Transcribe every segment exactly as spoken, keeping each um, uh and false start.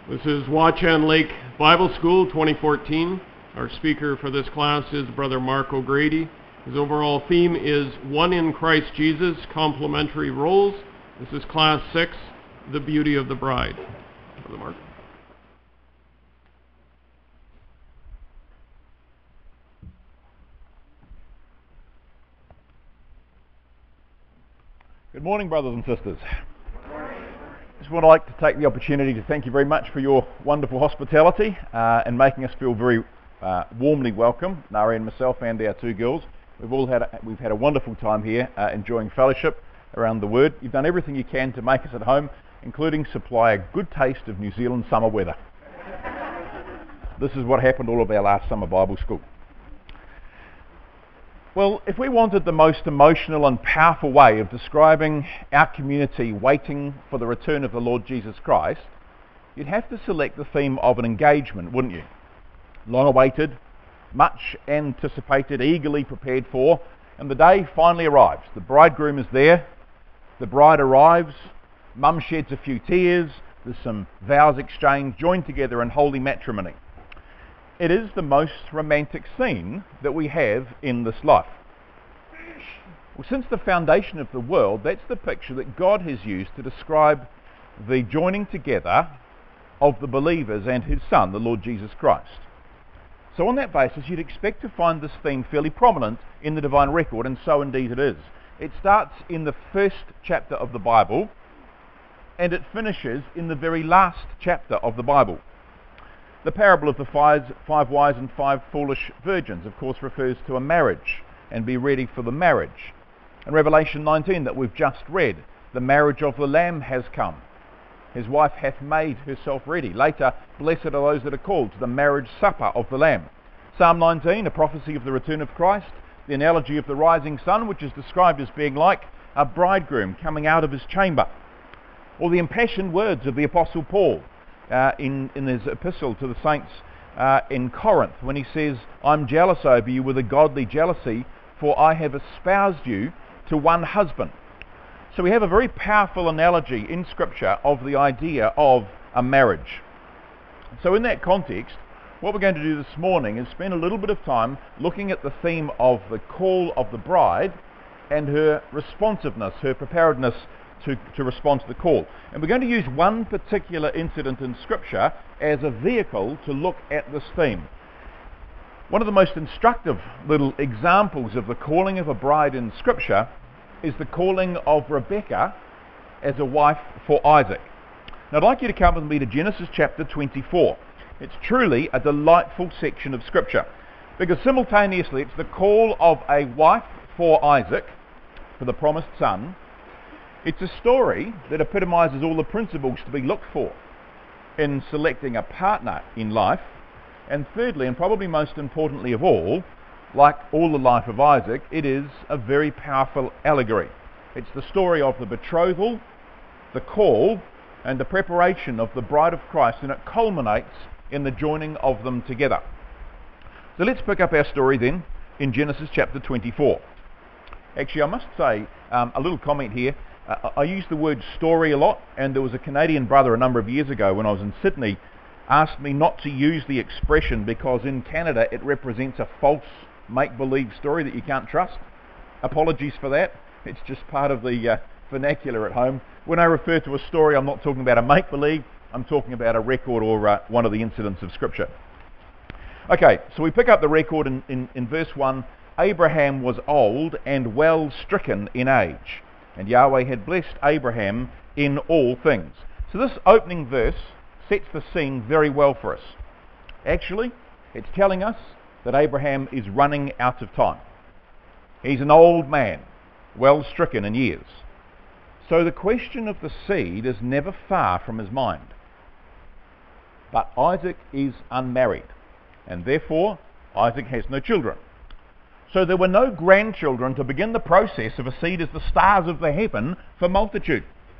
This is Watchung Lake Bible School twenty fourteen. Our speaker for this class is Brother Mark O'Grady. His overall theme is One in Christ Jesus, Complementary Roles. This is Class six, The Beauty of the Bride. Brother Mark. Good morning, brothers and sisters. I just would like to take the opportunity to thank you very much for your wonderful hospitality uh, and making us feel very uh, warmly welcome, Nari and myself and our two girls. We've all had a, we've had a wonderful time here uh, enjoying fellowship around the Word. You've done everything you can to make us at home, including supply a good taste of New Zealand summer weather. This is what happened all of our last summer Bible school. Well, if we wanted the most emotional and powerful way of describing our community waiting for the return of the Lord Jesus Christ, you'd have to select the theme of an engagement, wouldn't you? Long awaited, much anticipated, eagerly prepared for, and the day finally arrives. The bridegroom is there, the bride arrives, mum sheds a few tears, there's some vows exchanged, joined together in holy matrimony. It is the most romantic scene that we have in this life. Well, since the foundation of the world, that's the picture that God has used to describe the joining together of the believers and his Son, the Lord Jesus Christ. So on that basis, you'd expect to find this theme fairly prominent in the divine record, and so indeed it is. It starts in the first chapter of the Bible, and it finishes in the very last chapter of the Bible. The parable of the five, five wise and five foolish virgins, of course, refers to a marriage and be ready for the marriage. In Revelation nineteen that we've just read, the marriage of the Lamb has come. His wife hath made herself ready. Later, blessed are those that are called to the marriage supper of the Lamb. Psalm nineteen, a prophecy of the return of Christ, the analogy of the rising sun, which is described as being like a bridegroom coming out of his chamber. Or the impassioned words of the Apostle Paul, Uh, in, in his epistle to the saints uh, in Corinth, when he says, I'm jealous over you with a godly jealousy, for I have espoused you to one husband. So we have a very powerful analogy in Scripture of the idea of a marriage. So in that context, what we're going to do this morning is spend a little bit of time looking at the theme of the call of the bride and her responsiveness, her preparedness To, to respond to the call. And we're going to use one particular incident in Scripture as a vehicle to look at this theme. One of the most instructive little examples of the calling of a bride in Scripture is the calling of Rebekah as a wife for Isaac. Now I'd like you to come with me to Genesis chapter twenty-four. It's truly a delightful section of Scripture, because simultaneously it's the call of a wife for Isaac, for the promised son. It's a story that epitomizes all the principles to be looked for in selecting a partner in life. And thirdly, and probably most importantly of all, like all the life of Isaac, it is a very powerful allegory. It's the story of the betrothal, the call, and the preparation of the bride of Christ, and it culminates in the joining of them together. So let's pick up our story then in Genesis chapter twenty-four. Actually, I must say um, a little comment here. Uh, I use the word story a lot, and there was a Canadian brother a number of years ago when I was in Sydney asked me not to use the expression because in Canada it represents a false make-believe story that you can't trust. Apologies for that. It's just part of the uh, vernacular at home. When I refer to a story, I'm not talking about a make-believe, I'm talking about a record or uh, one of the incidents of Scripture. Okay, so we pick up the record in, in, in verse one. Abraham was old and well stricken in age, and Yahweh had blessed Abraham in all things. So this opening verse sets the scene very well for us. Actually, it's telling us that Abraham is running out of time. He's an old man, well stricken in years. So the question of the seed is never far from his mind. But Isaac is unmarried, and therefore Isaac has no children. So there were no grandchildren to begin the process of a seed as the stars of the heaven for multitude.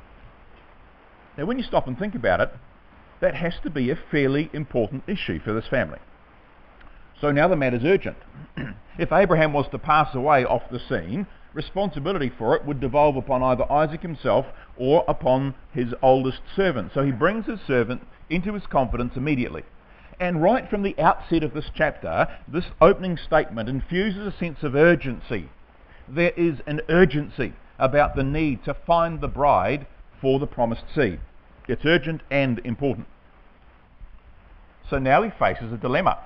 Now when you stop and think about it, that has to be a fairly important issue for this family. So now the matter's urgent. If Abraham was to pass away off the scene, responsibility for it would devolve upon either Isaac himself or upon his oldest servant. So he brings his servant into his confidence immediately. And right from the outset of this chapter, this opening statement infuses a sense of urgency. There is an urgency about the need to find the bride for the promised seed. It's urgent and important. So now he faces a dilemma.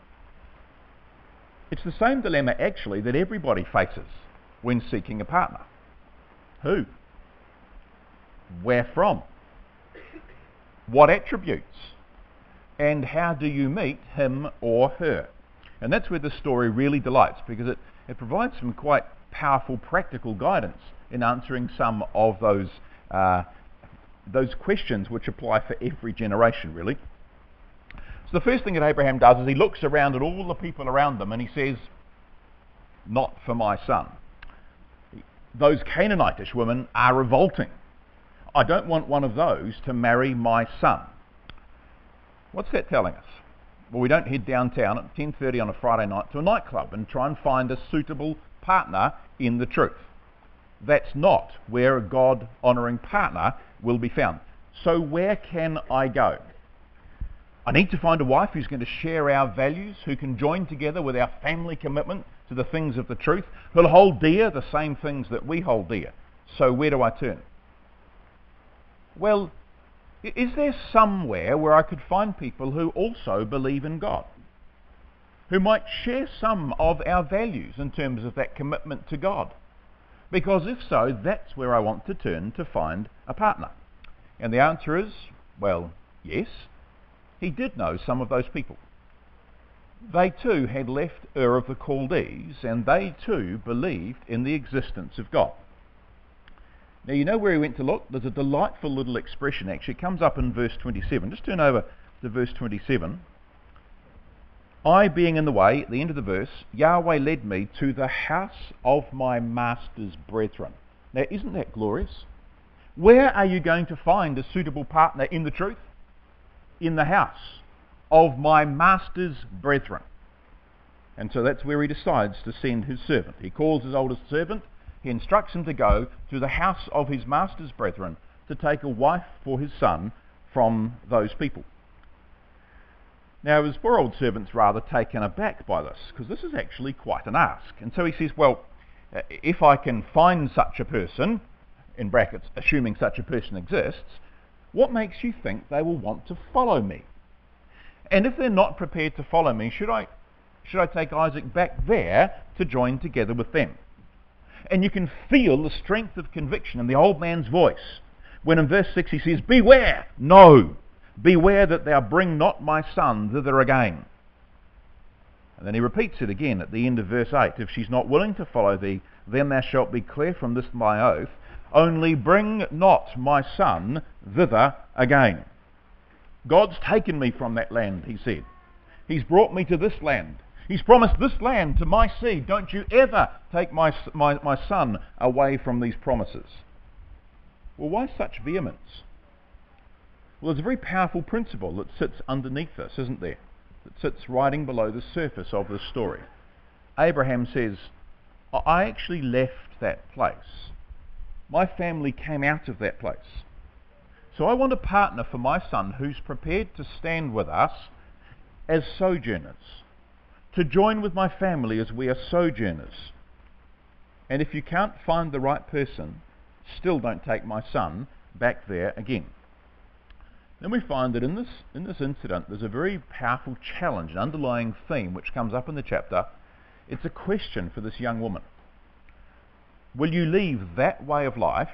It's the same dilemma actually that everybody faces when seeking a partner. Who? Where from? What attributes? And how do you meet him or her? And that's where the story really delights, because it, it provides some quite powerful practical guidance in answering some of those uh, those questions which apply for every generation, really. So the first thing that Abraham does is he looks around at all the people around them and he says, not for my son. Those Canaanitish women are revolting. I don't want one of those to marry my son. What's that telling us? Well, we don't head downtown at ten thirty on a Friday night to a nightclub and try and find a suitable partner in the truth. That's not where a God-honouring partner will be found. So where can I go? I need to find a wife who's going to share our values, who can join together with our family commitment to the things of the truth, who'll hold dear the same things that we hold dear. So where do I turn? Well, is there somewhere where I could find people who also believe in God, who might share some of our values in terms of that commitment to God? Because if so, that's where I want to turn to find a partner. And the answer is, well, yes, he did know some of those people. They too had left Ur of the Chaldees, and they too believed in the existence of God. Now, you know where he went to look? There's a delightful little expression, actually. It comes up in verse twenty-seven. Just turn over to verse twenty-seven. I being in the way, at the end of the verse, Yahweh led me to the house of my master's brethren. Now, isn't that glorious? Where are you going to find a suitable partner in the truth? In the house of my master's brethren. And so that's where he decides to send his servant. He calls his oldest servant. He instructs him to go to the house of his master's brethren to take a wife for his son from those people. Now, his poor old servant's rather taken aback by this, because this is actually quite an ask. And so he says, well, if I can find such a person, in brackets, assuming such a person exists, what makes you think they will want to follow me? And if they're not prepared to follow me, should I, should I take Isaac back there to join together with them? And you can feel the strength of conviction in the old man's voice when in verse six he says, beware, no, beware that thou bring not my son thither again. And then he repeats it again at the end of verse eight. If she's not willing to follow thee, then thou shalt be clear from this my oath, only bring not my son thither again. God's taken me from that land, he said. He's brought me to this land. He's promised this land to my seed. Don't you ever take my, my, my son away from these promises. Well, why such vehemence? Well, there's a very powerful principle that sits underneath this, isn't there? That sits riding below the surface of this story. Abraham says, I actually left that place. My family came out of that place. So I want a partner for my son who's prepared to stand with us as sojourners, to join with my family as we are sojourners. And if you can't find the right person, still don't take my son back there again. Then we find that in this, in this incident there's a very powerful challenge, an underlying theme which comes up in the chapter. It's a question for this young woman. Will you leave that way of life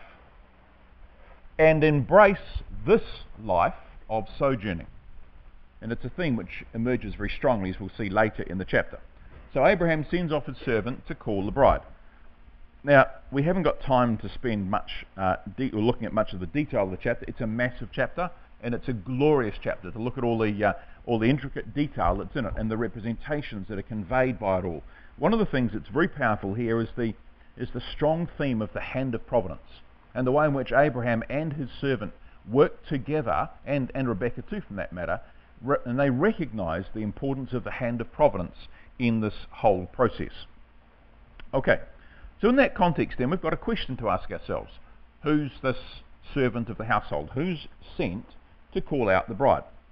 and embrace this life of sojourning? And it's a theme which emerges very strongly, as we'll see later in the chapter. So Abraham sends off his servant to call the bride. Now, we haven't got time to spend much uh, de- or looking at much of the detail of the chapter. It's a massive chapter, and it's a glorious chapter to look at all the uh, all the intricate detail that's in it and the representations that are conveyed by it all. One of the things that's very powerful here is the is the strong theme of the hand of providence, and the way in which Abraham and his servant work together, and, and Rebecca too from that matter, re- and they recognise the importance of the hand of providence in this whole process. Okay, so in that context then we've got a question to ask ourselves. Who's this servant of the household? Who's sent to call out the bride?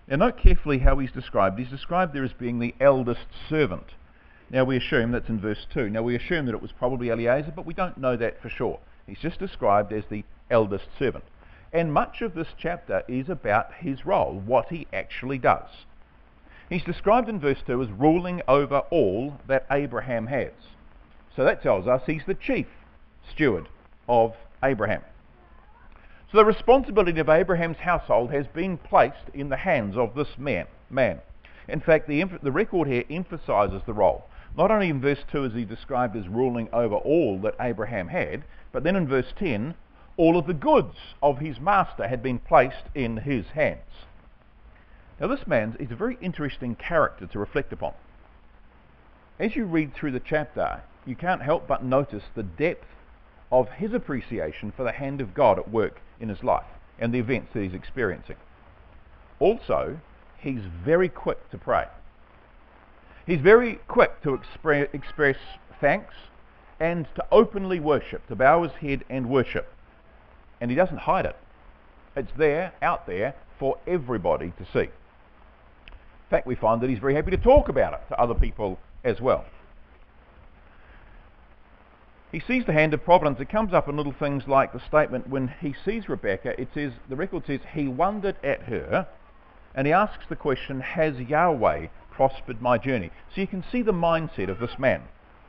Now note carefully how he's described. He's described there as being the eldest servant. Now we assume that's in verse two. Now we assume that it was probably Eliezer, but we don't know that for sure. He's just described as the eldest servant. And much of this chapter is about his role, what he actually does. He's described in verse two as ruling over all that Abraham has. So that tells us he's the chief steward of Abraham. So the responsibility of Abraham's household has been placed in the hands of this man. man. In fact, the, the record here emphasises the role. Not only in verse two is he described as ruling over all that Abraham had, but then in verse ten, all of the goods of his master had been placed in his hands. Now this man is a very interesting character to reflect upon. As you read through the chapter, you can't help but notice the depth of his appreciation for the hand of God at work in his life and the events that he's experiencing. Also, he's very quick to pray. He's very quick to expre- express thanks and to openly worship, to bow his head and worship. And he doesn't hide it. It's there, out there, for everybody to see. In fact, we find that he's very happy to talk about it to other people as well. He sees the hand of providence. It comes up in little things like the statement when he sees Rebekah, it says, the record says, he wondered at her, and he asks the question, has Yahweh prospered my journey? So you can see the mindset of this man.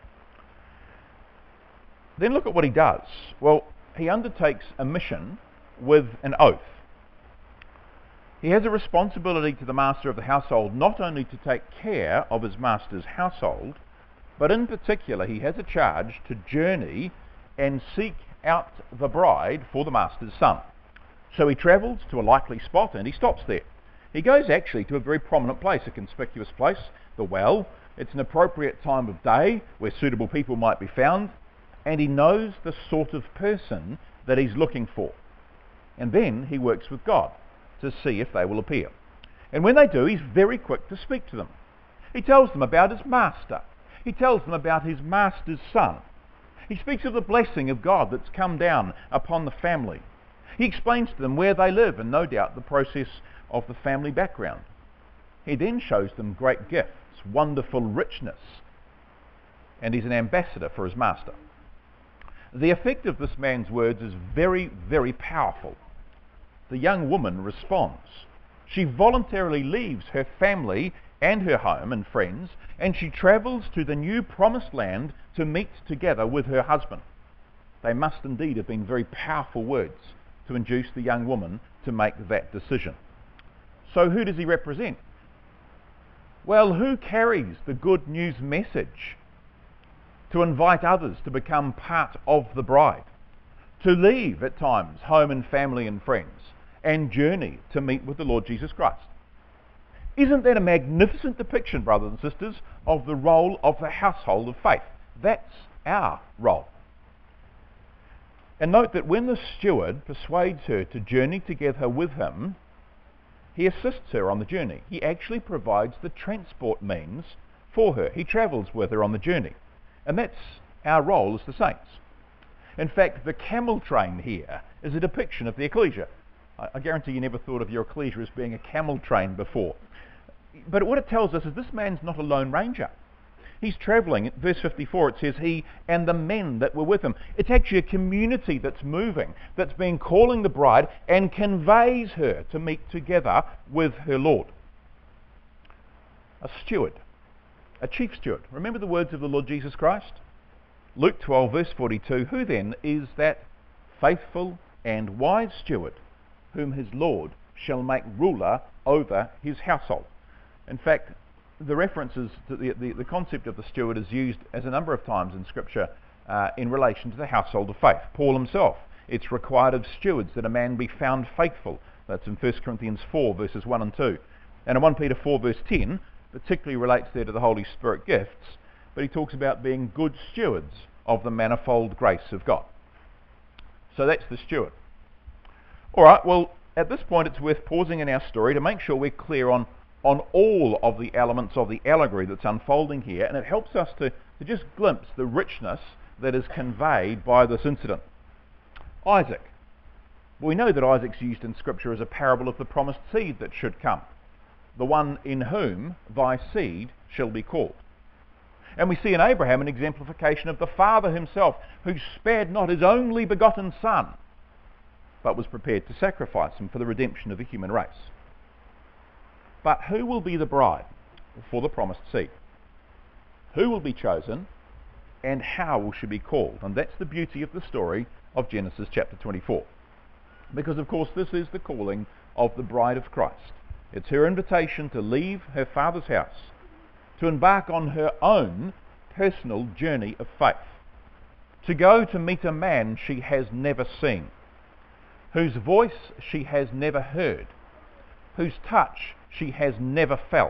Then look at what he does. Well, he undertakes a mission with an oath. He has a responsibility to the master of the household not only to take care of his master's household, but in particular he has a charge to journey and seek out the bride for the master's son. So he travels to a likely spot and he stops there. He goes actually to a very prominent place, a conspicuous place, the well. It's an appropriate time of day where suitable people might be found, and he knows the sort of person that he's looking for. And then he works with God to see if they will appear. And when they do, he's very quick to speak to them. He tells them about his master. He tells them about his master's son. He speaks of the blessing of God that's come down upon the family. He explains to them where they live and no doubt the process of the family background. He then shows them great gifts, wonderful richness, and he's an ambassador for his master. The effect of this man's words is very, very powerful. The young woman responds. She voluntarily leaves her family and her home and friends, and she travels to the new promised land to meet together with her husband. They must indeed have been very powerful words to induce the young woman to make that decision. So who does he represent? Well, who carries the good news message to invite others to become part of the bride, to leave at times home and family and friends, and journey to meet with the Lord Jesus Christ? Isn't that a magnificent depiction, brothers and sisters, of the role of the household of faith? That's our role. And note that when the steward persuades her to journey together with him, he assists her on the journey. He actually provides the transport means for her. He travels with her on the journey. And that's our role as the saints. In fact, the camel train here is a depiction of the ecclesia. I, I guarantee you never thought of your ecclesia as being a camel train before. But what it tells us is this man's not a lone ranger. He's travelling. Verse fifty-four, it says he and the men that were with him. It's actually a community that's moving, that's been calling the bride and conveys her to meet together with her Lord. A steward, a chief steward. Remember the words of the Lord Jesus Christ? Luke twelve, verse forty-two, who then is that faithful and wise steward whom his Lord shall make ruler over his household? In fact, the references to the, the, the concept of the steward is used as a number of times in Scripture uh, in relation to the household of faith. Paul himself, it's required of stewards that a man be found faithful. That's in First Corinthians four, verses one and two. And in First Peter four, verse ten, particularly relates there to the Holy Spirit gifts, but he talks about being good stewards of the manifold grace of God. So that's the steward. All right, well, at this point it's worth pausing in our story to make sure we're clear on on all of the elements of the allegory that's unfolding here, and it helps us to, to just glimpse the richness that is conveyed by this incident. Isaac. We know that Isaac's used in Scripture as a parable of the promised seed that should come. the one in whom thy seed shall be called. And we see in Abraham an exemplification of the Father himself, who spared not his only begotten Son, but was prepared to sacrifice him for the redemption of the human race. But who will be the bride for the promised seed? Who will be chosen, and how will she be called? And that's the beauty of the story of Genesis chapter twenty-four. Because, of course, this is the calling of the bride of Christ. It's her invitation to leave her father's house, to embark on her own personal journey of faith, to go to meet a man she has never seen, whose voice she has never heard, whose touch she has never felt.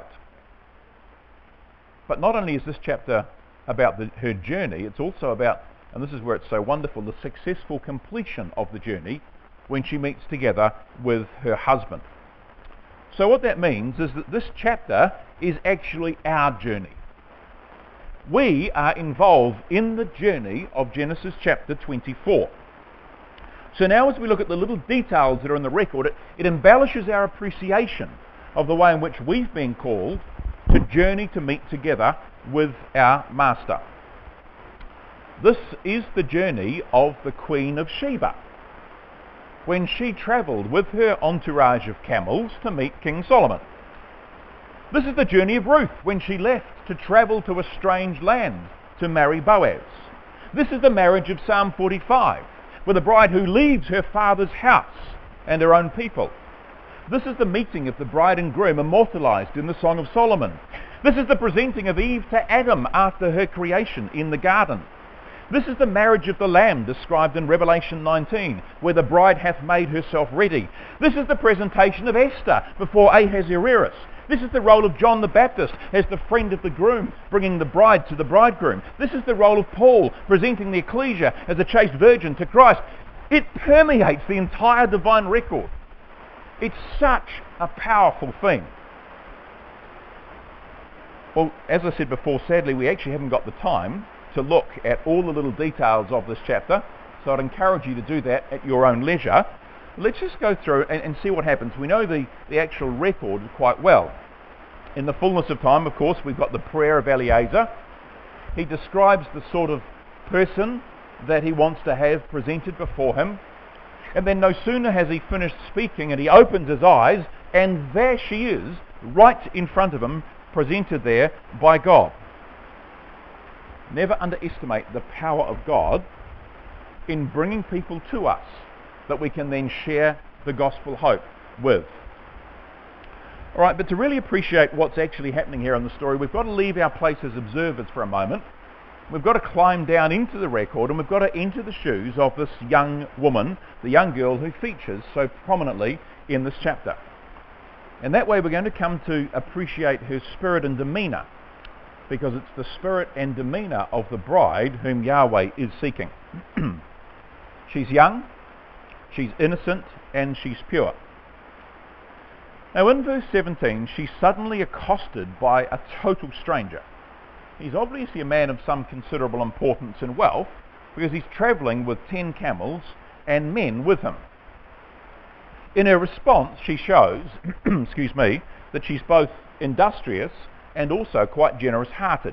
But not only is this chapter about the, her journey, it's also about, and this is where it's so wonderful, the successful completion of the journey when she meets together with her husband. So what that means is that this chapter is actually our journey. We are involved in the journey of Genesis chapter twenty-four. So now as we look at the little details that are in the record, it, it embellishes our appreciation of the way in which we've been called to journey to meet together with our Master. This is the journey of the Queen of Sheba, when she travelled with her entourage of camels to meet King Solomon. This is the journey of Ruth, when she left to travel to a strange land to marry Boaz. This is the marriage of Psalm forty-five, with a bride who leaves her father's house and her own people. This is the meeting of the bride and groom immortalised in the Song of Solomon. This is the presenting of Eve to Adam after her creation in the garden. This is the marriage of the Lamb described in Revelation nineteen, where the bride hath made herself ready. This is the presentation of Esther before Ahasuerus. This is the role of John the Baptist as the friend of the groom, bringing the bride to the bridegroom. This is the role of Paul, presenting the ecclesia as a chaste virgin to Christ. It permeates the entire divine record. It's such a powerful thing. Well, as I said before, sadly, we actually haven't got the time to look at all the little details of this chapter, so I'd encourage you to do that at your own leisure. Let's just go through and, and see what happens. We know the, the actual record quite well. In the fullness of time, of course, we've got the prayer of Eliezer. He describes the sort of person that he wants to have presented before him. And then no sooner has he finished speaking and he opens his eyes, and there she is, right in front of him, presented there by God. Never underestimate the power of God in bringing people to us that we can then share the gospel hope with. All right, but to really appreciate what's actually happening here in the story, we've got to leave our place as observers for a moment. We've got to climb down into the record, and we've got to enter the shoes of this young woman, the young girl who features so prominently in this chapter. And that way we're going to come to appreciate her spirit and demeanour, because it's the spirit and demeanour of the bride whom Yahweh is seeking. She's young, she's innocent, and she's pure. Now in verse seventeen, she's suddenly accosted by a total stranger. He's obviously a man of some considerable importance and wealth, because he's travelling with ten camels and men with him. In her response, she shows, excuse me, that she's both industrious and also quite generous-hearted.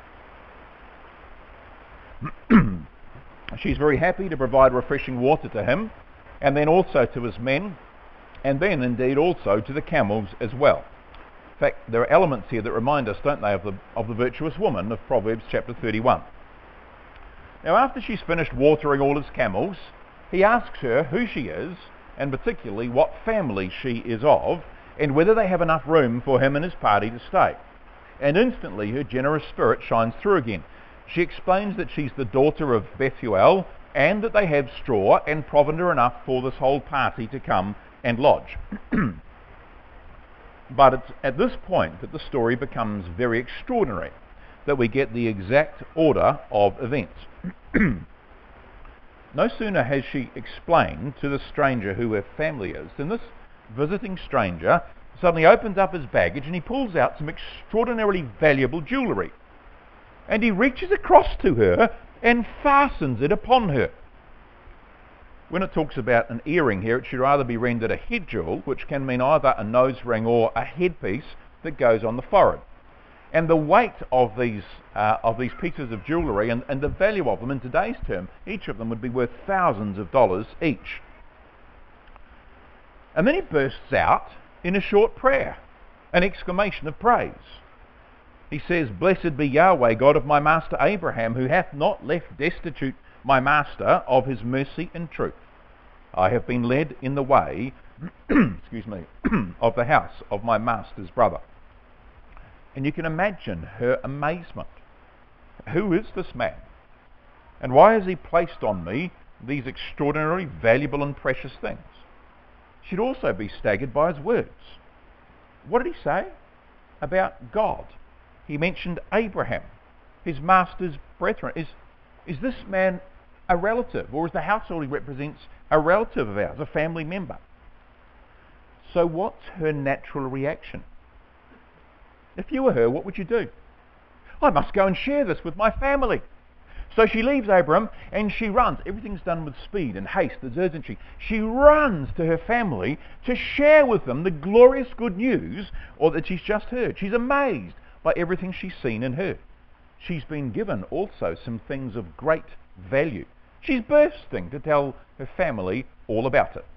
She's very happy to provide refreshing water to him, and then also to his men, and then indeed also to the camels as well. In fact, there are elements here that remind us, don't they, of the, of the virtuous woman of Proverbs chapter thirty-one. Now after she's finished watering all his camels, he asks her who she is, and particularly what family she is of, and whether they have enough room for him and his party to stay. And instantly her generous spirit shines through again. She explains that she's the daughter of Bethuel, and that they have straw and provender enough for this whole party to come and lodge. But it's at this point that the story becomes very extraordinary, that we get the exact order of events. No sooner has she explained to the stranger who her family is, than this visiting stranger suddenly opens up his baggage and he pulls out some extraordinarily valuable jewellery. And he reaches across to her and fastens it upon her. When it talks about an earring here, it should rather be rendered a head jewel, which can mean either a nose ring or a headpiece that goes on the forehead. And the weight of these uh, of these pieces of jewellery and, and the value of them in today's term, each of them would be worth thousands of dollars each. And then he bursts out in a short prayer, an exclamation of praise. He says, "Blessed be Yahweh, God of my master Abraham, who hath not left destitute my master of his mercy and truth. I have been led in the way excuse me, of the house of my master's brother." And you can imagine her amazement. Who is this man? And why has he placed on me these extraordinary, valuable and precious things? She'd also be staggered by his words. What did he say? About God. He mentioned Abraham, his master's brethren. Is, is this man a relative, or is the household he represents a relative of ours, a family member? So what's her natural reaction? If you were her, what would you do? I must go and share this with my family. So she leaves Abram and she runs. Everything's done with speed and haste, there's urgency. She runs to her family to share with them the glorious good news or that she's just heard. She's amazed by everything she's seen and heard. She's been given also some things of great value. She's bursting to tell her family all about it.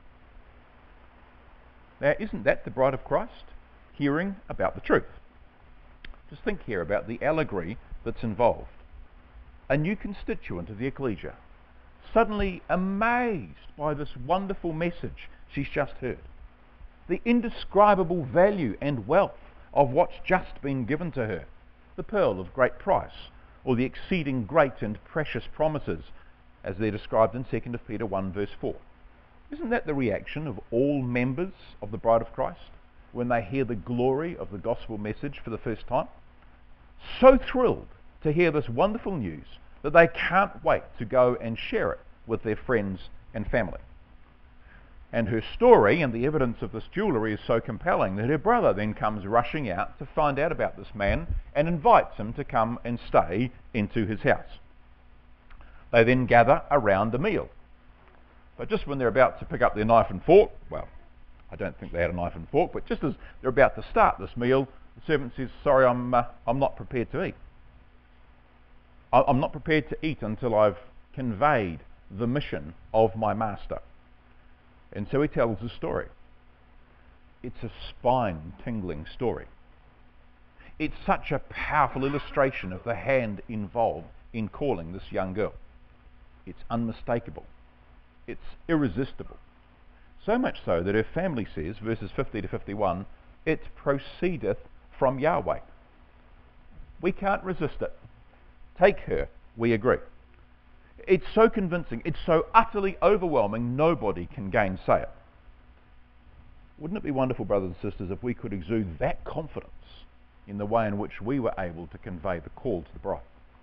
Now, isn't that the bride of Christ? Hearing about the truth. Just think here about the allegory that's involved. A new constituent of the ecclesia, suddenly amazed by this wonderful message she's just heard. The indescribable value and wealth of what's just been given to her. The pearl of great price, or the exceeding great and precious promises, as they're described in Second Peter one verse four. Isn't that the reaction of all members of the bride of Christ when they hear the glory of the gospel message for the first time? So thrilled to hear this wonderful news that they can't wait to go and share it with their friends and family. And her story and the evidence of this jewellery is so compelling that her brother then comes rushing out to find out about this man and invites him to come and stay into his house. They then gather around a meal. But just when they're about to pick up their knife and fork, well, I don't think they had a knife and fork, but just as they're about to start this meal, the servant says, "Sorry, I'm uh, I'm not prepared to eat. I, I'm not prepared to eat until I've conveyed the mission of my master." And so he tells the story. It's a spine-tingling story. It's such a powerful illustration of the hand involved in calling this young girl. It's unmistakable. It's irresistible. So much so that her family says, verses fifty to fifty-one, "It proceedeth from Yahweh." We can't resist it. Take her, we agree. It's so convincing, it's so utterly overwhelming, nobody can gainsay it. Wouldn't it be wonderful, brothers and sisters, if we could exude that confidence in the way in which we were able to convey the call to the bride?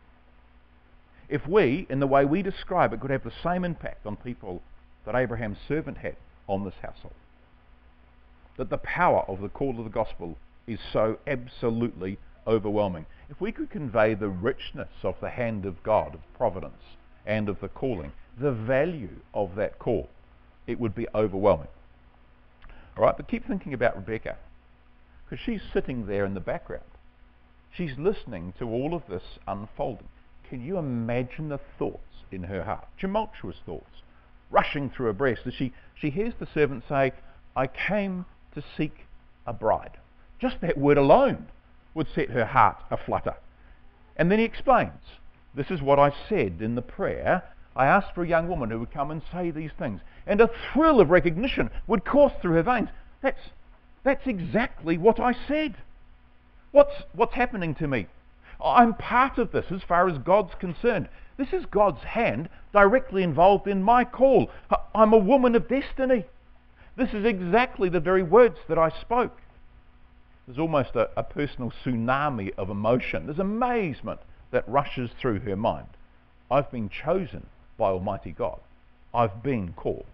If we, in the way we describe it, could have the same impact on people that Abraham's servant had on this household. That the power of the call of the gospel is so absolutely overwhelming. If we could convey the richness of the hand of God, of providence, and of the calling, the value of that call, it would be overwhelming. All right, but keep thinking about Rebecca, because she's sitting there in the background. She's listening to all of this unfolding. Can you imagine the thoughts in her heart, tumultuous thoughts, rushing through her breast as she, she hears the servant say, "I came to seek a bride." Just that word alone would set her heart aflutter. And then he explains, "This is what I said in the prayer. I asked for a young woman who would come and say these things." And a thrill of recognition would course through her veins. That's, that's exactly what I said. What's, what's happening to me? I'm part of this as far as God's concerned. This is God's hand directly involved in my call. I'm a woman of destiny. This is exactly the very words that I spoke. There's almost a, a personal tsunami of emotion. There's amazement that rushes through her mind. I've been chosen by Almighty God. I've been called.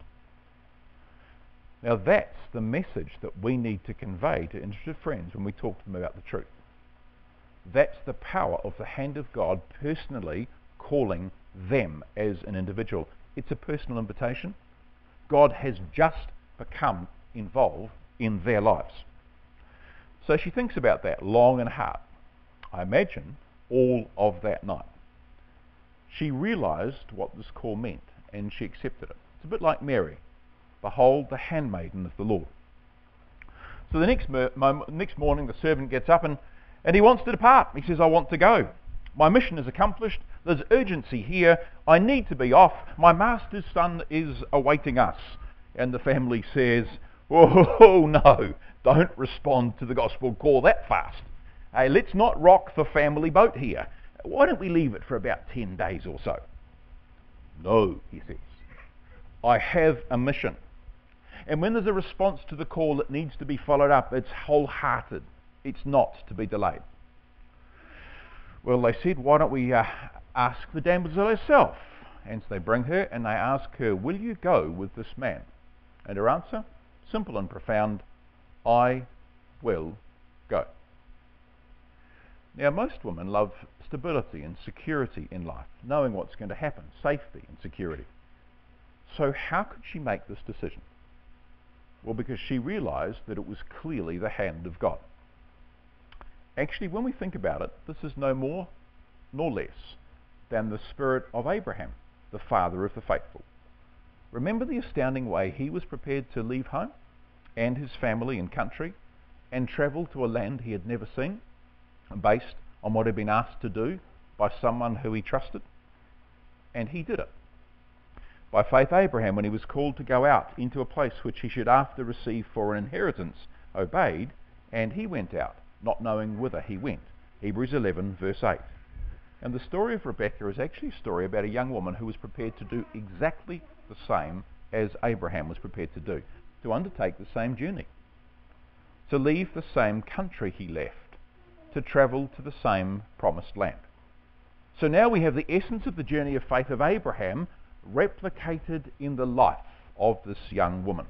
Now that's the message that we need to convey to interested friends when we talk to them about the truth. That's the power of the hand of God personally calling them as an individual. It's a personal invitation. God has just become involved in their lives. So she thinks about that long and hard. I imagine all of that night. She realised what this call meant, and she accepted it. It's a bit like Mary. Behold, the handmaiden of the Lord. So the next, mo- mo- next morning, the servant gets up and, and he wants to depart. He says, I want to go. My mission is accomplished. There's urgency here. I need to be off. My master's son is awaiting us. And the family says, oh, no, don't respond to the gospel call that fast. Hey, let's not rock the family boat here. Why don't we leave it for about ten days or so? No, he says. I have a mission. And when there's a response to the call that needs to be followed up, it's wholehearted. It's not to be delayed. Well, they said, why don't we uh, ask the damsel herself? And so they bring her and they ask her, will you go with this man? And her answer, simple and profound, I will go. Now, most women love stability and security in life, knowing what's going to happen, safety and security. So how could she make this decision? Well, because she realised that it was clearly the hand of God. Actually, when we think about it, this is no more nor less than the spirit of Abraham, the father of the faithful. Remember the astounding way he was prepared to leave home and his family and country and travel to a land he had never seen, based on what he'd been asked to do by someone who he trusted? And he did it. By faith, Abraham, when he was called to go out into a place which he should after receive for an inheritance, obeyed, and he went out, not knowing whither he went. Hebrews eleven, verse eight. And the story of Rebekah is actually a story about a young woman who was prepared to do exactly the same as Abraham was prepared to do, to undertake the same journey, to leave the same country he left, to travel to the same promised land. So now we have the essence of the journey of faith of Abraham replicated in the life of this young woman.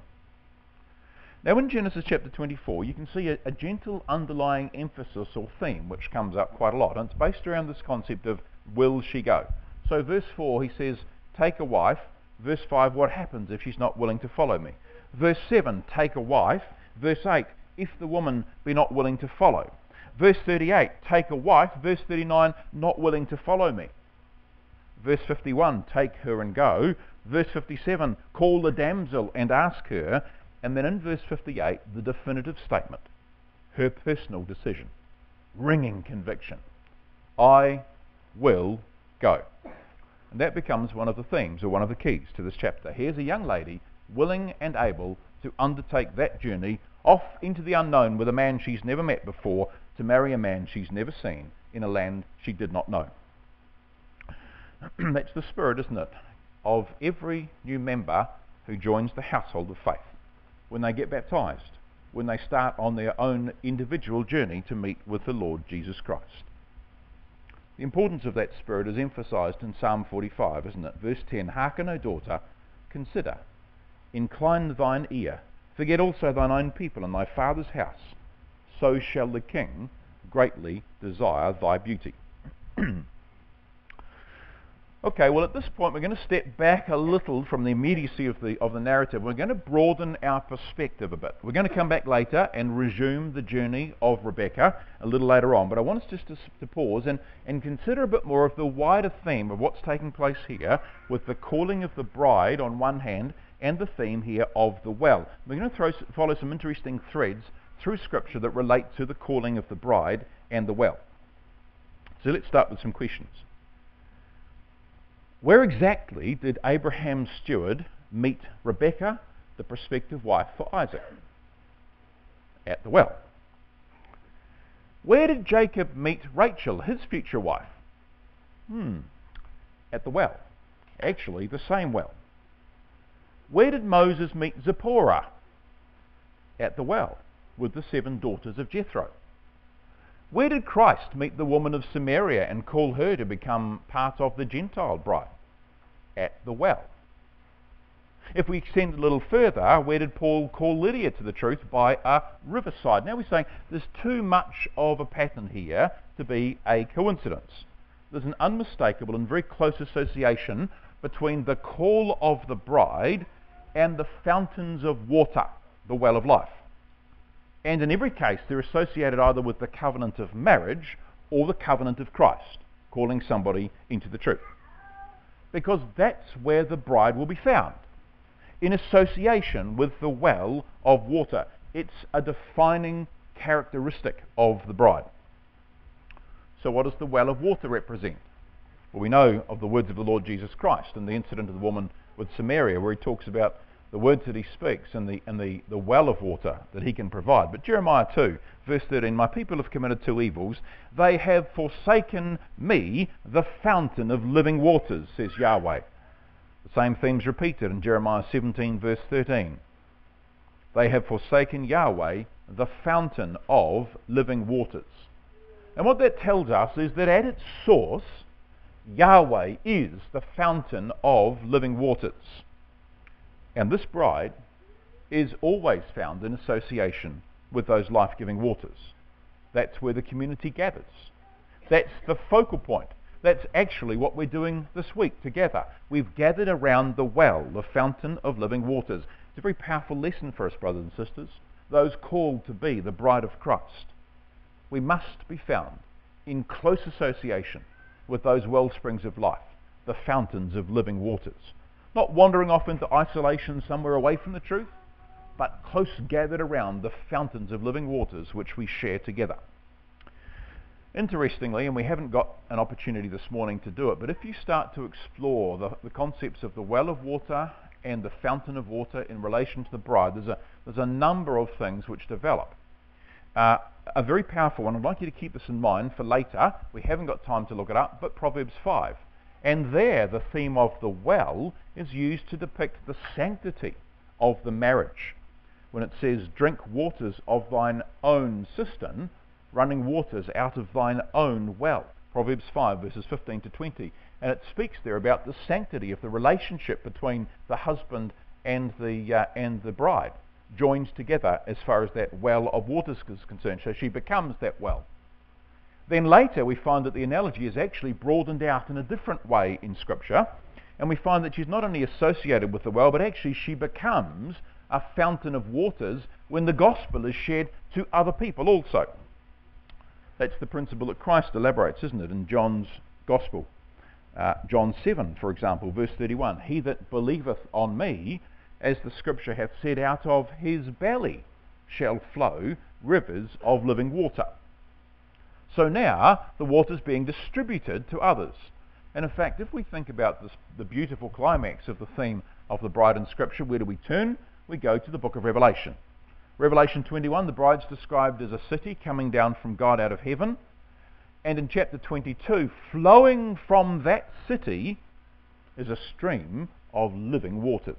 Now in Genesis chapter twenty-four you can see a, a gentle underlying emphasis or theme which comes up quite a lot, and it's based around this concept of will she go. So verse four he says, take a wife. Verse five, what happens if she's not willing to follow me? Verse seven, take a wife. Verse eight, if the woman be not willing to follow. Verse thirty-eight, take a wife. Verse thirty-nine, not willing to follow me. Verse fifty-one, take her and go. Verse fifty-seven, call the damsel and ask her. And then in verse fifty-eight, the definitive statement, her personal decision, ringing conviction. I will go. And that becomes one of the themes, or one of the keys to this chapter. Here's a young lady willing and able to undertake that journey off into the unknown with a man she's never met before, to marry a man she's never seen in a land she did not know. That's the spirit, isn't it, of every new member who joins the household of faith, when they get baptized, when they start on their own individual journey to meet with the Lord Jesus Christ. The importance of that spirit is emphasized in Psalm forty-five, isn't it? Verse ten, hearken, O daughter, consider, incline thine ear, forget also thine own people and thy father's house, so shall the king greatly desire thy beauty. Okay, well at this point we're going to step back a little from the immediacy of the of the narrative. We're going to broaden our perspective a bit. We're going to come back later and resume the journey of Rebekah a little later on, but I want us just to, to pause and, and consider a bit more of the wider theme of what's taking place here with the calling of the bride on one hand and the theme here of the well. We're going to throw, follow some interesting threads through Scripture that relate to the calling of the bride and the well. So let's start with some questions. Where exactly did Abraham's steward meet Rebekah, the prospective wife for Isaac? At the well. Where did Jacob meet Rachel, his future wife? Hmm, at the well. Actually, the same well. Where did Moses meet Zipporah? At the well, with the seven daughters of Jethro. Where did Christ meet the woman of Samaria and call her to become part of the Gentile bride? At the well. If we extend a little further, where did Paul call Lydia to the truth? By a riverside. Now we're saying there's too much of a pattern here to be a coincidence. There's an unmistakable and very close association between the call of the bride and the fountains of water, the well of life. And in every case, they're associated either with the covenant of marriage or the covenant of Christ, calling somebody into the truth. Because that's where the bride will be found, in association with the well of water. It's a defining characteristic of the bride. So what does the well of water represent? Well, we know of the words of the Lord Jesus Christ and the incident of the woman with Samaria, where he talks about the words that he speaks and the and the, the well of water that he can provide. But Jeremiah two, verse thirteen, my people have committed two evils. They have forsaken me, the fountain of living waters, says Yahweh. The same theme's repeated in Jeremiah seventeen, verse thirteen. They have forsaken Yahweh, the fountain of living waters. And what that tells us is that at its source, Yahweh is the fountain of living waters. And this bride is always found in association with those life-giving waters. That's where the community gathers. That's the focal point. That's actually what we're doing this week together. We've gathered around the well, the fountain of living waters. It's a very powerful lesson for us, brothers and sisters, those called to be the bride of Christ. We must be found in close association with those well springs of life, the fountains of living waters. Not wandering off into isolation somewhere away from the truth, but close gathered around the fountains of living waters which we share together. Interestingly, and we haven't got an opportunity this morning to do it, but if you start to explore the, the concepts of the well of water and the fountain of water in relation to the bride, there's a, there's a number of things which develop. Uh, a very powerful one, I'd like you to keep this in mind for later. We haven't got time to look it up, but Proverbs five. And there the theme of the well is used to depict the sanctity of the marriage. When it says, drink waters of thine own cistern, running waters out of thine own well. Proverbs five, verses fifteen to twenty. And it speaks there about the sanctity of the relationship between the husband and the, uh, and the bride, joins together as far as that well of waters is concerned. So she becomes that well. Then later we find that the analogy is actually broadened out in a different way in Scripture, and we find that she's not only associated with the well, but actually she becomes a fountain of waters when the gospel is shared to other people also. That's the principle that Christ elaborates, isn't it, in John's Gospel. Uh, John seven, for example, verse thirty-one, he that believeth on me, as the Scripture hath said, out of his belly shall flow rivers of living water. So now the water's being distributed to others. And in fact, if we think about this, the beautiful climax of the theme of the bride in Scripture, where do we turn? We go to the book of Revelation. Revelation twenty-one, the bride's described as a city coming down from God out of heaven. And in chapter twenty-two, flowing from that city is a stream of living waters.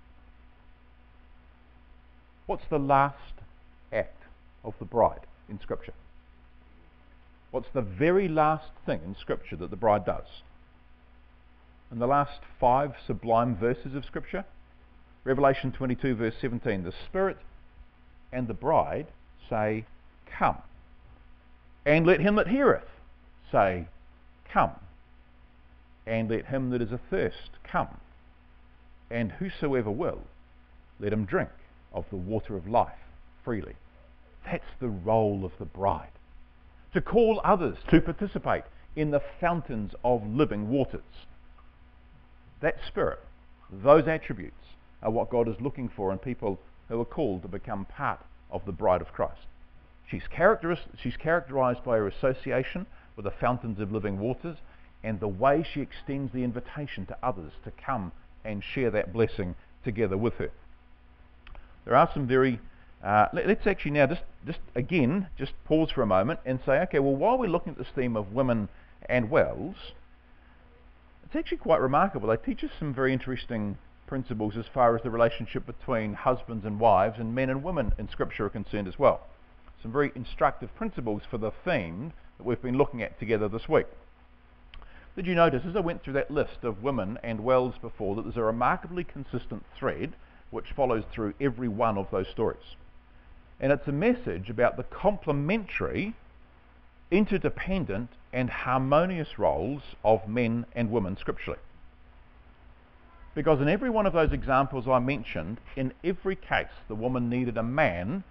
What's the last act of the bride in Scripture? What's the very last thing in Scripture that the bride does? In the last five sublime verses of Scripture, Revelation twenty-two, verse seventeen, the Spirit and the bride say, come. And let him that heareth say, come. And let him that is athirst come. And whosoever will, let him drink of the water of life freely. That's the role of the bride. To call others to participate in the fountains of living waters. That spirit, those attributes, are what God is looking for in people who are called to become part of the bride of Christ. She's, she's characterized by her association with the fountains of living waters and the way she extends the invitation to others to come and share that blessing together with her. There are some very Uh, let, let's actually now just, just again, just pause for a moment and say, okay, well, while we're looking at this theme of women and wells, it's actually quite remarkable. They teach us some very interesting principles as far as the relationship between husbands and wives and men and women in Scripture are concerned as well. Some very instructive principles for the theme that we've been looking at together this week. Did you notice, as I went through that list of women and wells before, that there's a remarkably consistent thread which follows through every one of those stories? And it's a message about the complementary, interdependent and harmonious roles of men and women scripturally. Because in every one of those examples I mentioned, in every case the woman needed a man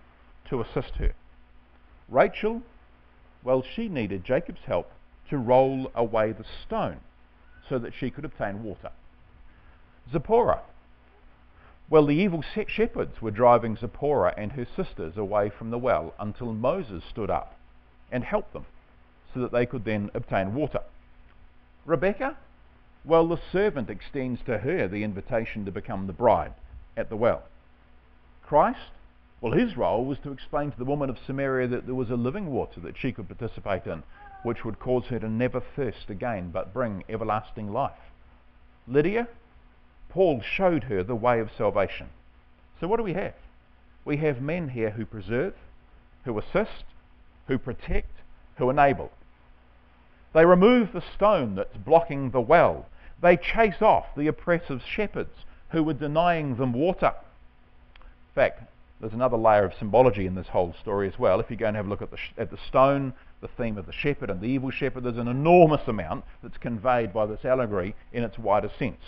to assist her. Rachel, well, she needed Jacob's help to roll away the stone so that she could obtain water. Zipporah, well, the evil shepherds were driving Zipporah and her sisters away from the well until Moses stood up and helped them so that they could then obtain water. Rebecca, well, the servant extends to her the invitation to become the bride at the well. Christ, well, his role was to explain to the woman of Samaria that there was a living water that she could participate in, which would cause her to never thirst again, but bring everlasting life. Lydia, Paul showed her the way of salvation. So what do we have? We have men here who preserve, who assist, who protect, who enable. They remove the stone that's blocking the well. They chase off the oppressive shepherds who were denying them water. In fact, there's another layer of symbology in this whole story as well. If you go and have a look at the, sh- at the stone, the theme of the shepherd and the evil shepherd, there's an enormous amount that's conveyed by this allegory in its wider sense.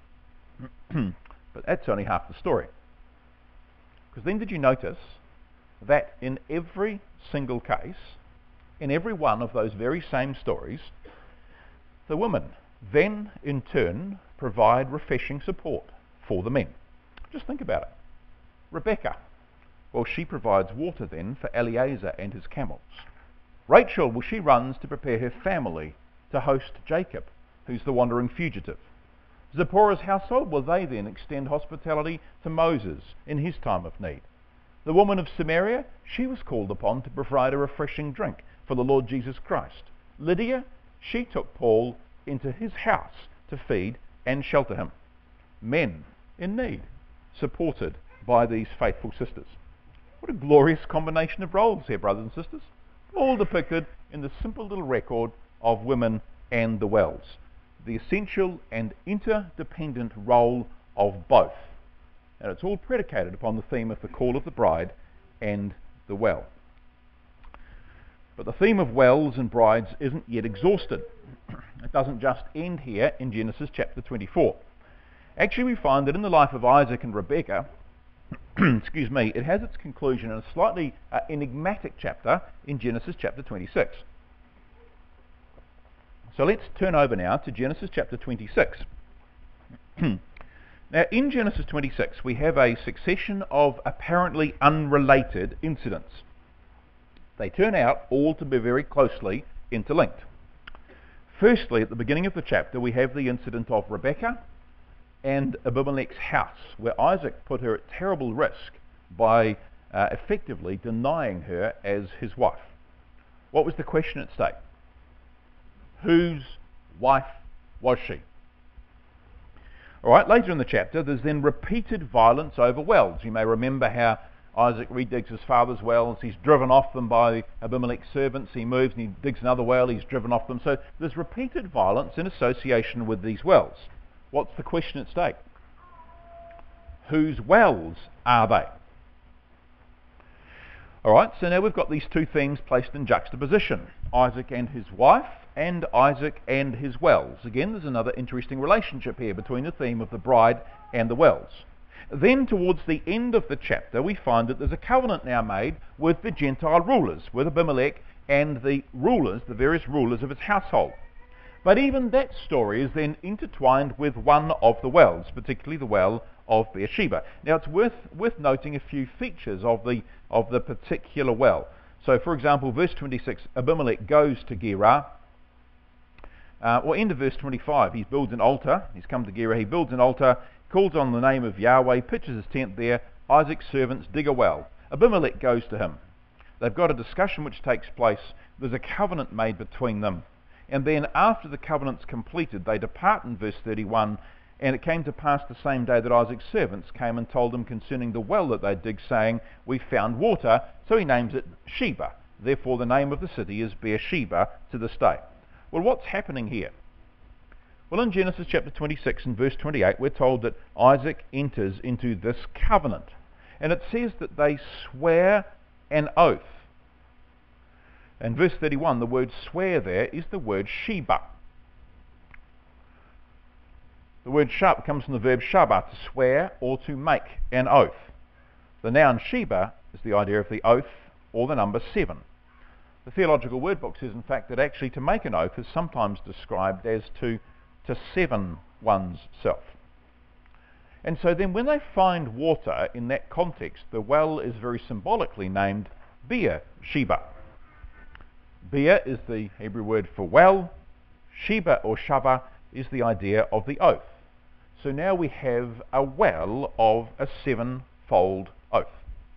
But that's only half the story. Because then did you notice that in every single case, in every one of those very same stories, the women then in turn provide refreshing support for the men. Just think about it. Rebecca, well, she provides water then for Eliezer and his camels. Rachel, well, she runs to prepare her family to host Jacob, who's the wandering fugitive. Zipporah's household, well, they then extend hospitality to Moses in his time of need. The woman of Samaria, she was called upon to provide a refreshing drink for the Lord Jesus Christ. Lydia, she took Paul into his house to feed and shelter him. Men in need, supported by these faithful sisters. What a glorious combination of roles here, brothers and sisters. All depicted in the simple little record of women and the wells. The essential and interdependent role of both. And it's all predicated upon the theme of the call of the bride and the well. But the theme of wells and brides isn't yet exhausted. It doesn't just end here in Genesis chapter twenty-four. Actually, we find that in the life of Isaac and Rebekah, excuse me, it has its conclusion in a slightly uh, enigmatic chapter in Genesis chapter twenty-six. So let's turn over now to Genesis chapter twenty-six. Now, in Genesis twenty-six, we have a succession of apparently unrelated incidents. They turn out all to be very closely interlinked. Firstly, at the beginning of the chapter, we have the incident of Rebekah and Abimelech's house, where Isaac put her at terrible risk by uh, effectively denying her as his wife. What was the question at stake? Whose wife was she? All right, later in the chapter, there's then repeated violence over wells. You may remember how Isaac redigs his father's wells. He's driven off them by Abimelech's servants. He moves and he digs another well. He's driven off them. So there's repeated violence in association with these wells. What's the question at stake? Whose wells are they? All right, so now we've got these two things placed in juxtaposition. Isaac and his wife, and Isaac and his wells. Again, there's another interesting relationship here between the theme of the bride and the wells. Then towards the end of the chapter, we find that there's a covenant now made with the Gentile rulers, with Abimelech and the rulers, the various rulers of his household. But even that story is then intertwined with one of the wells, particularly the well of Beersheba. Now it's worth worth noting a few features of the of the particular well. So, for example, verse twenty-six, Abimelech goes to Gerar. Uh, or end of verse twenty-five, he builds an altar. He's come to Gerar. He builds an altar, calls on the name of Yahweh, pitches his tent there. Isaac's servants dig a well. Abimelech goes to him. They've got a discussion which takes place. There's a covenant made between them. And then after the covenant's completed, they depart in verse thirty-one. And it came to pass the same day that Isaac's servants came and told him concerning the well that they dig, saying, we found water. So he names it Sheba. Therefore the name of the city is Beersheba to this day. Well, what's happening here? Well, in Genesis chapter twenty-six and verse twenty-eight, we're told that Isaac enters into this covenant. And it says that they swear an oath. In verse thirty-one, the word swear there is the word Sheba. The word shab comes from the verb shaba, to swear or to make an oath. The noun Sheba is the idea of the oath or the number seven. The Theological Word Book says, in fact, that actually to make an oath is sometimes described as to, to seven one's self. And so then when they find water in that context, the well is very symbolically named Beer Sheba. Beer is the Hebrew word for well. Sheba or Shava is the idea of the oath. So now we have a well of a sevenfold oath.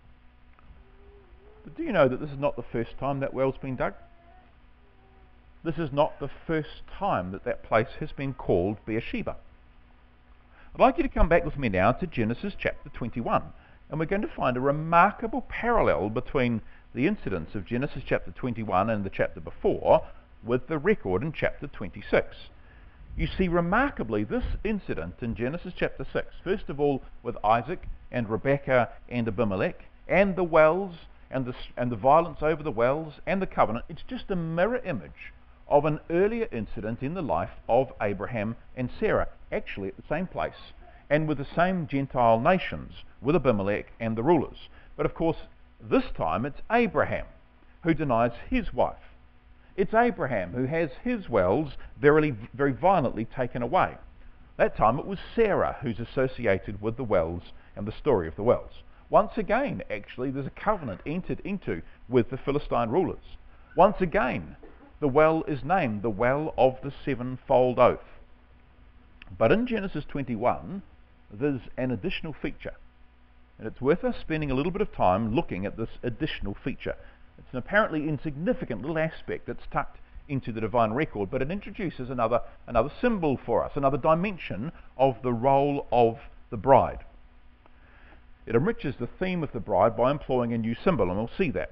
But do you know that this is not the first time that well's been dug? This is not the first time that that place has been called Beersheba. I'd like you to come back with me now to Genesis chapter twenty-one, and we're going to find a remarkable parallel between the incidents of Genesis chapter twenty-one and the chapter before with the record in chapter twenty-six. You see, remarkably, this incident in Genesis chapter six, first of all with Isaac and Rebekah and Abimelech, and the wells, and the, and the violence over the wells, and the covenant, it's just a mirror image of an earlier incident in the life of Abraham and Sarah, actually at the same place, and with the same Gentile nations, with Abimelech and the rulers. But of course, this time it's Abraham who denies his wife. It's Abraham who has his wells very, very violently taken away. That time it was Sarah who's associated with the wells and the story of the wells. Once again, actually, there's a covenant entered into with the Philistine rulers. Once again, the well is named the well of the sevenfold oath. But in Genesis twenty-one, there's an additional feature. And it's worth us spending a little bit of time looking at this additional feature. It's an apparently insignificant little aspect that's tucked into the divine record, but it introduces another, another symbol for us, another dimension of the role of the bride. It enriches the theme of the bride by employing a new symbol, and we'll see that.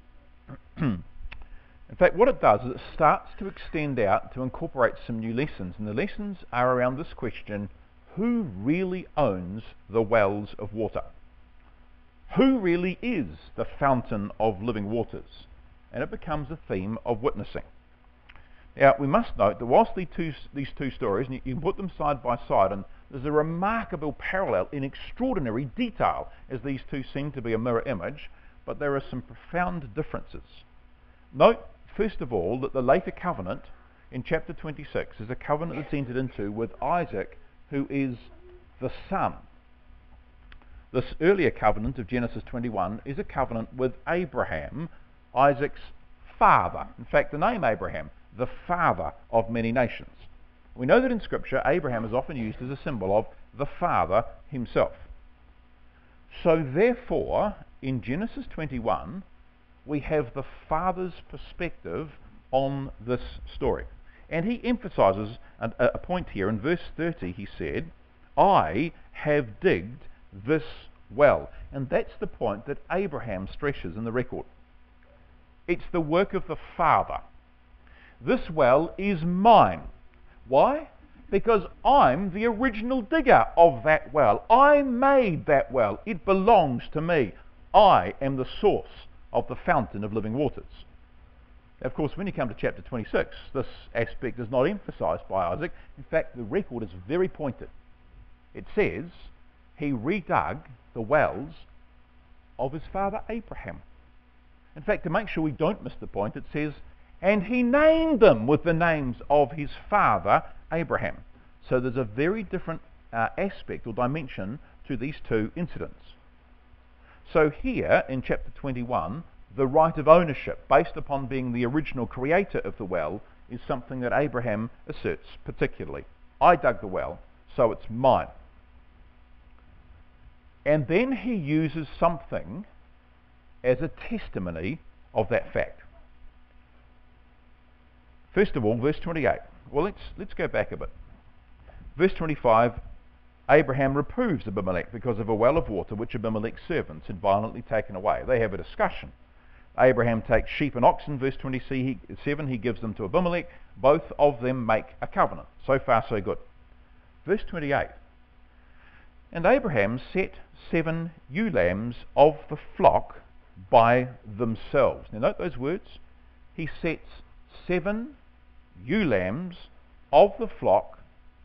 In fact, what it does is it starts to extend out to incorporate some new lessons, and the lessons are around this question: who really owns the wells of water? Who really is the fountain of living waters? And it becomes a theme of witnessing. Now, we must note that whilst these two, these two stories, and you, you can put them side by side, and there's a remarkable parallel in extraordinary detail, as these two seem to be a mirror image, but there are some profound differences. Note, first of all, that the later covenant in chapter twenty-six is a covenant that's entered into with Isaac, who is the son. This earlier covenant of Genesis twenty-one is a covenant with Abraham, Isaac's father. In fact, the name Abraham, the father of many nations. We know that in Scripture, Abraham is often used as a symbol of the father himself. So therefore, in Genesis twenty-one, we have the father's perspective on this story. And he emphasizes a, a point here. In verse thirty, he said, I have digged this well. And that's the point that Abraham stresses in the record. It's the work of the Father. This well is mine. Why? Because I'm the original digger of that well. I made that well. It belongs to me. I am the source of the fountain of living waters. Of course, when you come to chapter twenty-six, this aspect is not emphasized by Isaac. In fact, the record is very pointed. It says he redug the wells of his father Abraham. In fact, to make sure we don't miss the point, it says, and he named them with the names of his father Abraham. So there's a very different uh, aspect or dimension to these two incidents. So here in chapter twenty-one, the right of ownership, based upon being the original creator of the well, is something that Abraham asserts particularly. I dug the well, so it's mine. And then he uses something as a testimony of that fact. First of all, verse twenty-eight. Well, let's, let's go back a bit. Verse twenty-five, Abraham reproves Abimelech because of a well of water which Abimelech's servants had violently taken away. They have a discussion. Abraham takes sheep and oxen, verse twenty-seven, he gives them to Abimelech. Both of them make a covenant. So far, so good. Verse twenty-eight, and Abraham set seven ewe lambs of the flock by themselves. Now note those words. He sets seven ewe lambs of the flock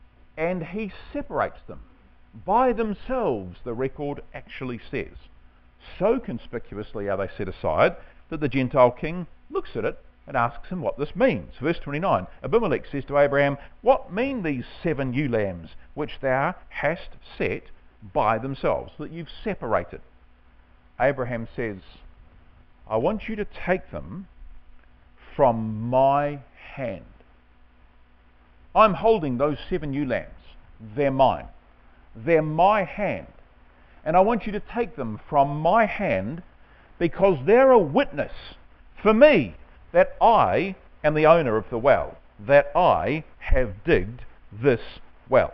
and he separates them by themselves, the record actually says. So conspicuously are they set aside that the Gentile king looks at it and asks him what this means. Verse twenty-nine, Abimelech says to Abraham, "What mean these seven ewe lambs which thou hast set by themselves?" So that you've separated. Abraham says, "I want you to take them from my hand. I'm holding those seven ewe lambs. They're mine. They're my hand. And I want you to take them from my hand because they're a witness for me that I am the owner of the well, that I have digged this well."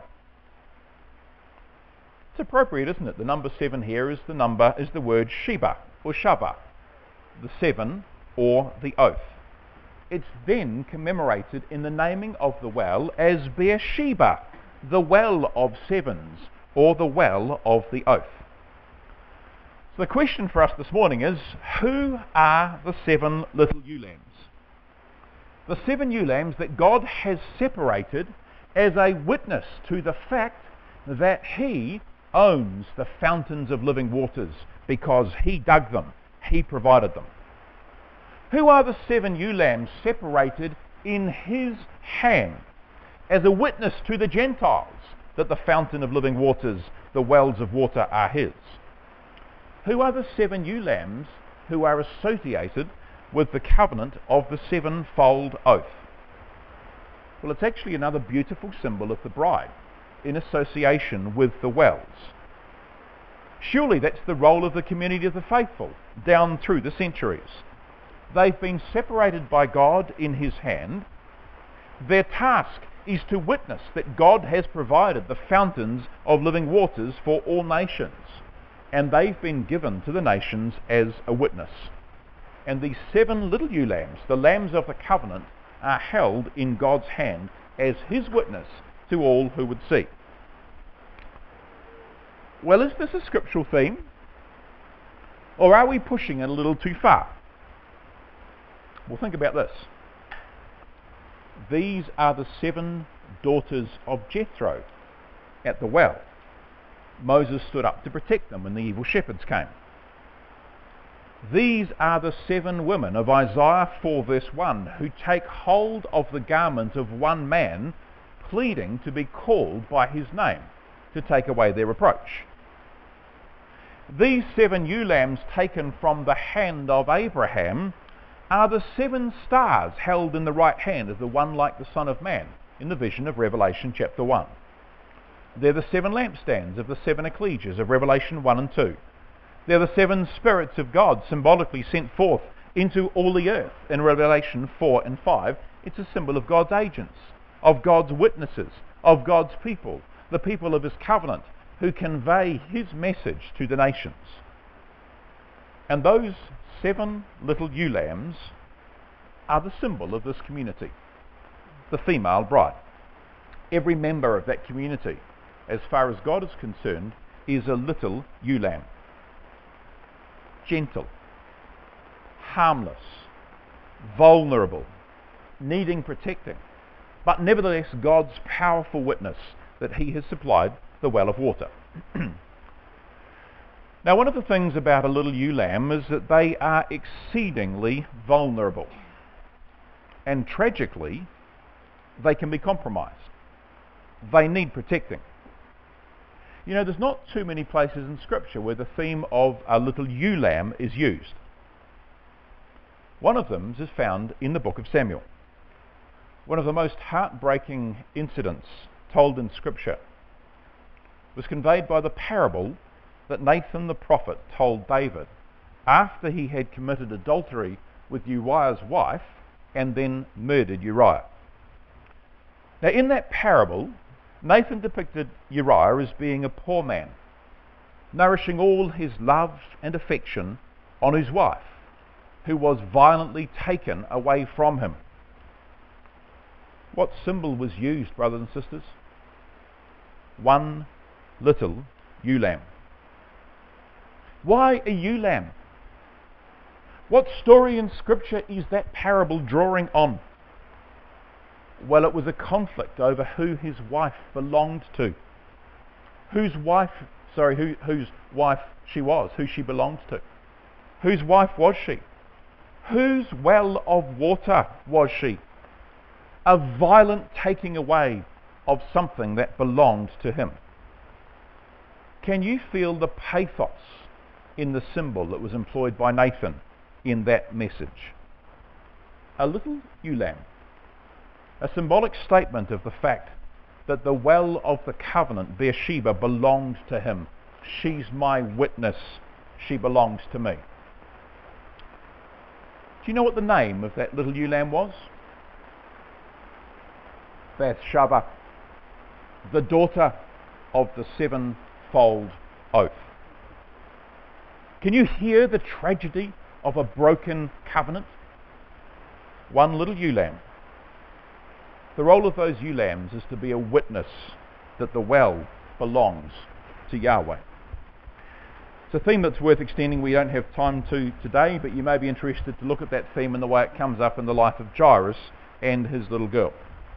It's appropriate, isn't it? The number seven here is the number is the word Sheba or Shava, the seven or the oath. It's then commemorated in the naming of the well as Beersheba, the well of sevens, or the well of the oath. So the question for us this morning is, who are the seven little ewe lambs? The seven ewe lambs that God has separated as a witness to the fact that he owns the fountains of living waters because he dug them, he provided them. Who are the seven ewe lambs separated in his hand as a witness to the Gentiles that the fountain of living waters, the wells of water, are his? Who are the seven ewe lambs who are associated with the covenant of the sevenfold oath? Well, it's actually another beautiful symbol of the bride in association with the wells. Surely that's the role of the community of the faithful down through the centuries. They've been separated by God in his hand. Their task is to witness that God has provided the fountains of living waters for all nations, and they've been given to the nations as a witness. And these seven little ewe lambs, the lambs of the covenant, are held in God's hand as his witness to all who would see. Well, is this a scriptural theme? Or are we pushing it a little too far? Well, think about this. These are the seven daughters of Jethro at the well. Moses stood up to protect them when the evil shepherds came. These are the seven women of Isaiah four verse one who take hold of the garment of one man, pleading to be called by his name to take away their reproach. These seven ewe lambs taken from the hand of Abraham are the seven stars held in the right hand of the one like the Son of Man in the vision of Revelation chapter one. They're the seven lampstands of the seven ecclesias of Revelation one and two. They're the seven spirits of God symbolically sent forth into all the earth in Revelation four and five. It's a symbol of God's agents, of God's witnesses, of God's people, the people of his covenant, who convey his message to the nations. And those seven little ewe lambs are the symbol of this community, the female bride. Every member of that community, as far as God is concerned, is a little ewe lamb. Gentle, harmless, vulnerable, needing protecting, but nevertheless God's powerful witness that he has supplied the well of water. Now, one of the things about a little ewe lamb is that they are exceedingly vulnerable, and tragically they can be compromised. They need protecting. You know, there's not too many places in Scripture where the theme of a little ewe lamb is used. One of them is found in the book of Samuel. One of the most heartbreaking incidents told in Scripture was conveyed by the parable that Nathan the prophet told David after he had committed adultery with Uriah's wife and then murdered Uriah. Now, in that parable, Nathan depicted Uriah as being a poor man, nourishing all his love and affection on his wife, who was violently taken away from him. What symbol was used, brothers and sisters? One little ewe lamb. Why a ewe lamb? What story in Scripture is that parable drawing on? Well, it was a conflict over who his wife belonged to, whose wife sorry, who, whose wife she was, who she belonged to. Whose wife was she? Whose well of water was she? A violent taking away of something that belonged to him. Can you feel the pathos in the symbol that was employed by Nathan in that message? A little ewe lamb. A symbolic statement of the fact that the well of the covenant, Beersheba, belonged to him. She's my witness. She belongs to me. Do you know what the name of that little ewe lamb was? Bathsheba, the daughter of the sevenfold oath. Can you hear the tragedy of a broken covenant? One little ewe lamb. The role of those ewe lambs is to be a witness that the well belongs to Yahweh. It's a theme that's worth extending. We don't have time to today, but you may be interested to look at that theme and the way it comes up in the life of Jairus and his little girl.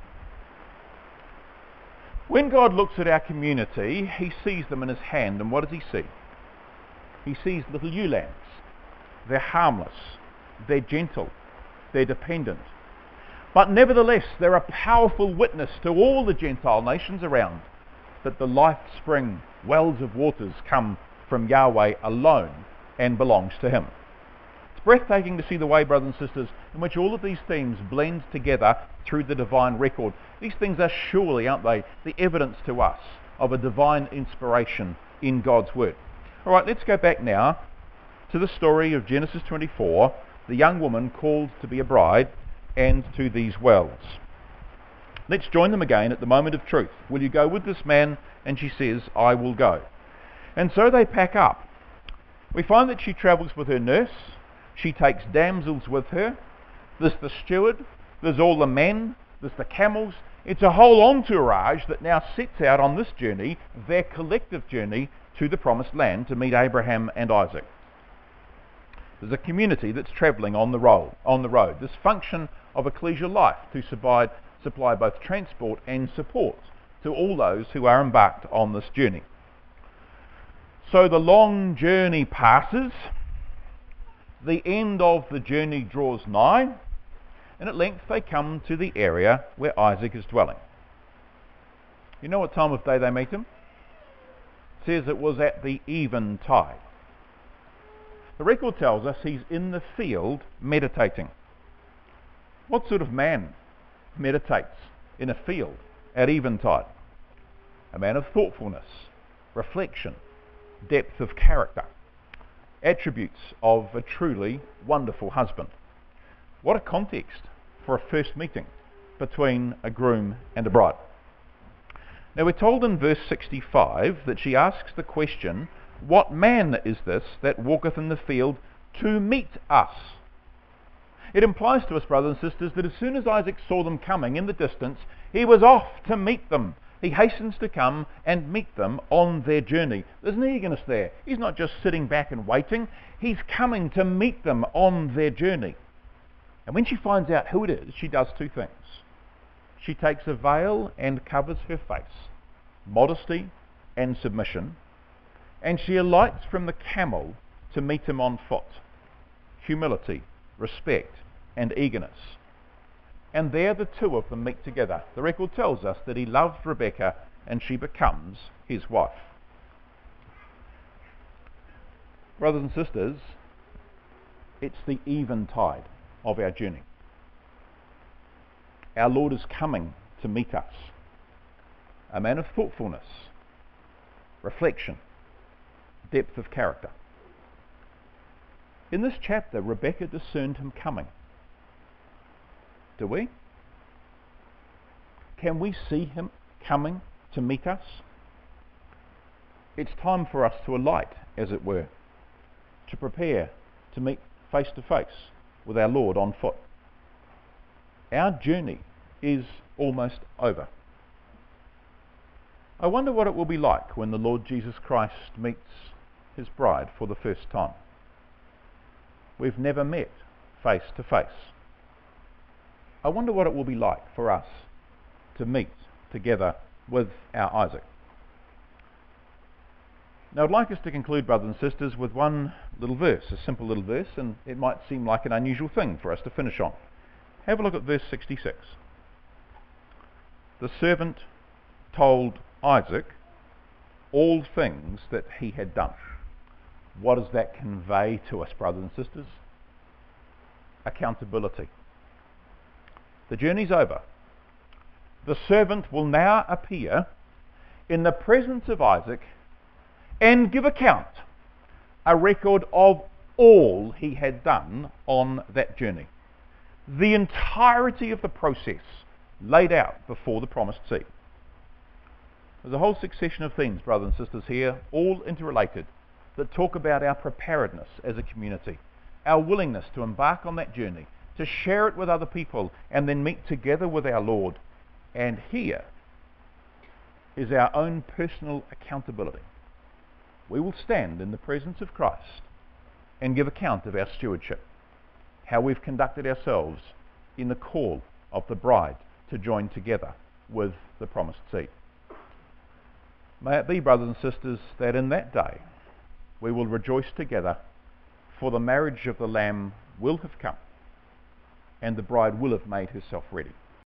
When God looks at our community, he sees them in his hand, and what does he see? He sees little ewe lambs. They're harmless, they're gentle, they're dependent. But nevertheless, they're a powerful witness to all the Gentile nations around that the life spring wells of waters come from Yahweh alone and belongs to him. It's breathtaking to see the way, brothers and sisters, in which all of these themes blend together through the divine record. These things are surely, aren't they, the evidence to us of a divine inspiration in God's word. All right, let's go back now to the story of Genesis twenty-four, the young woman called to be a bride, and to these wells. Let's join them again at the moment of truth. Will you go with this man? And she says, I will go. And so they pack up. We find that she travels with her nurse. She takes damsels with her. There's the steward. There's all the men. There's the camels. It's a whole entourage that now sets out on this journey, their collective journey to the promised land to meet Abraham and Isaac. There's a community that's travelling on the road, on the road. This function of ecclesial life to supply, supply both transport and support to all those who are embarked on this journey. So the long journey passes, the end of the journey draws nigh, and at length they come to the area where Isaac is dwelling. You know what time of day they meet him? It says it was at the eventide. The record tells us he's in the field meditating. What sort of man meditates in a field at eventide? A man of thoughtfulness, reflection, depth of character, attributes of a truly wonderful husband. What a context for a first meeting between a groom and a bride. Now we're told in verse sixty-five that she asks the question, what man is this that walketh in the field to meet us? It implies to us, brothers and sisters, that as soon as Isaac saw them coming in the distance, he was off to meet them. He hastens to come and meet them on their journey. There's an eagerness there. He's not just sitting back and waiting. He's coming to meet them on their journey. And when she finds out who it is, she does two things. She takes a veil and covers her face, modesty and submission, and she alights from the camel to meet him on foot, humility, respect, and eagerness. And there the two of them meet together. The record tells us that he loved Rebekah and she becomes his wife. Brothers and sisters, it's the eventide of our journey. Our Lord is coming to meet us. A man of thoughtfulness, reflection, depth of character. In this chapter, Rebekah discerned him coming. Do we? Can we see him coming to meet us? It's time for us to alight, as it were, to prepare to meet face to face with our Lord on foot. Our journey is almost over. I wonder what it will be like when the Lord Jesus Christ meets his bride for the first time. We've never met face to face. I wonder what it will be like for us to meet together with our Isaac. Now I'd like us to conclude, brothers and sisters, with one little verse, a simple little verse, and it might seem like an unusual thing for us to finish on. Have a look at verse sixty-six. The servant told Isaac all things that he had done. What does that convey to us, brothers and sisters? Accountability. The journey's over. The servant will now appear in the presence of Isaac and give account, a record of all he had done on that journey. The entirety of the process laid out before the promised seed. There's a whole succession of themes, brothers and sisters, here, all interrelated, that talk about our preparedness as a community, our willingness to embark on that journey, to share it with other people, and then meet together with our Lord. And here is our own personal accountability. We will stand in the presence of Christ and give account of our stewardship, how we've conducted ourselves in the call of the bride to join together with the promised seed. May it be, brothers and sisters, that in that day we will rejoice together, for the marriage of the Lamb will have come, and the bride will have made herself ready.